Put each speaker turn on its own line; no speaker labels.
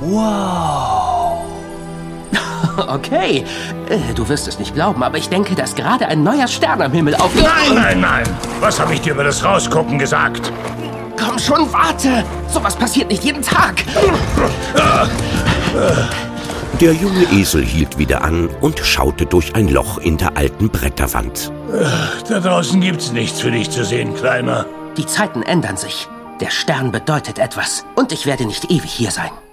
Wow. Okay, du wirst es nicht glauben, aber ich denke, dass gerade ein neuer Stern am Himmel aufgeht.
Nein! Was habe ich dir über das Rausgucken gesagt?
Komm schon, warte! Sowas passiert nicht jeden Tag.
Der junge Esel hielt wieder an und schaute durch ein Loch in der alten Bretterwand.
Da draußen gibt's nichts für dich zu sehen, Kleiner.
Die Zeiten ändern sich. Der Stern bedeutet etwas und ich werde nicht ewig hier sein.